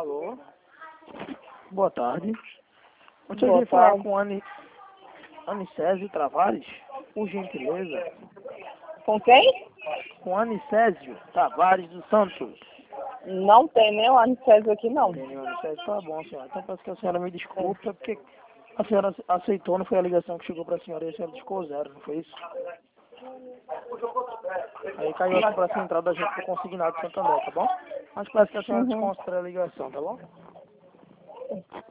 Alô? Boa tarde. Eu Boa cheguei a falar tarde. com Anicésio Tavares, por gentileza. Com quem? Com Anicésio Tavares dos Santos. Não tem nenhum anestésico aqui, não. Tem nenhum Anicésio? Tá bom, senhora. Então peço que a senhora me desculpe, é porque a senhora aceitou, não foi a ligação que chegou para a senhora e a senhora discou 0, não foi isso? Aí caiu aqui para a central da gente do Consignado de Santander, tá bom? Mas peço que a senhora Uhum. desconsidere a ligação, tá bom?